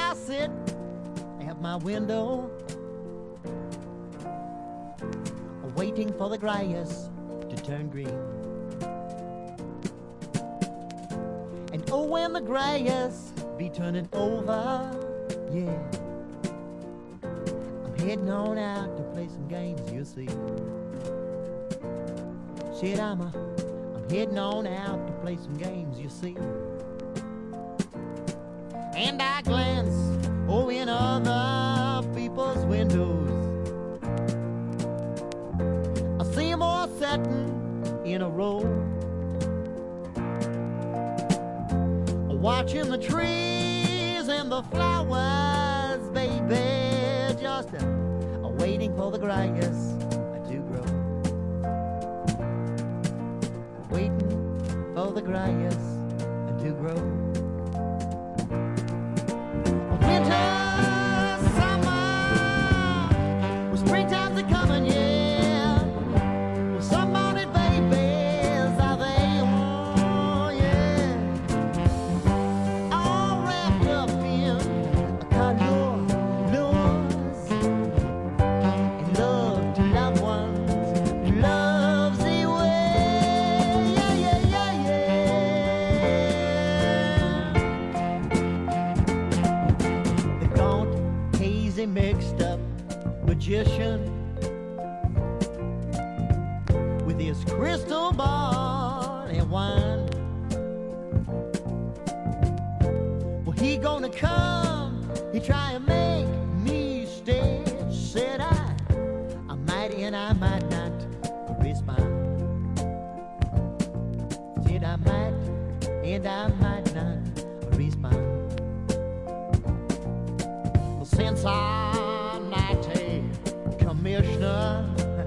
I sit at my window, waiting for the grass to turn green. And oh, when the grass be turning over, yeah, I'm heading on out to play some games, you see. Said I'm heading on out to play some games, you see. And I glance, oh, in other people's windows. I see them all sitting in a row, watching the trees and the flowers, baby, just waiting for the grass to grow. Waiting for the grass to grow. Winter, summer, well, springtime's a-coming, yeah. Well, some morning babies are they, oh yeah, all wrapped up in a colors and love to loved ones, love's the way, yeah, yeah, yeah, yeah. The gaunt, hazy, mixed up magician with his crystal ball and wine. Well, he gonna come, he try and make me stay. Said I might and I might not respond. Said I might and I might not respond. Well, since I'm not a commissioner,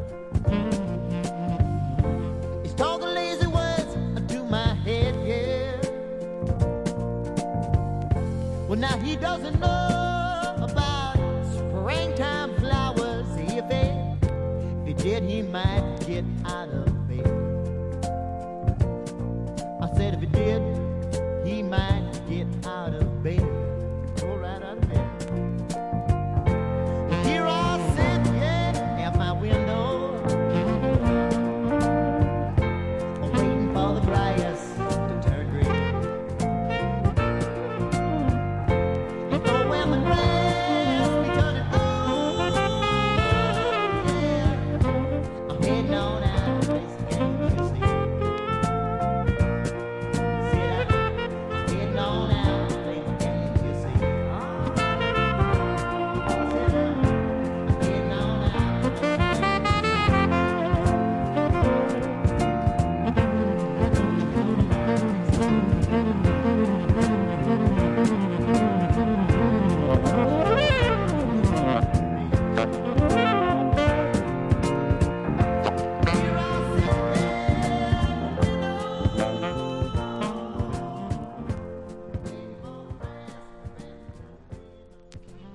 he's talking lazy words to my head, yeah. Well, now he doesn't know about springtime flowers. If he did, he might get out of bed. I said if he did, he might get out of bed.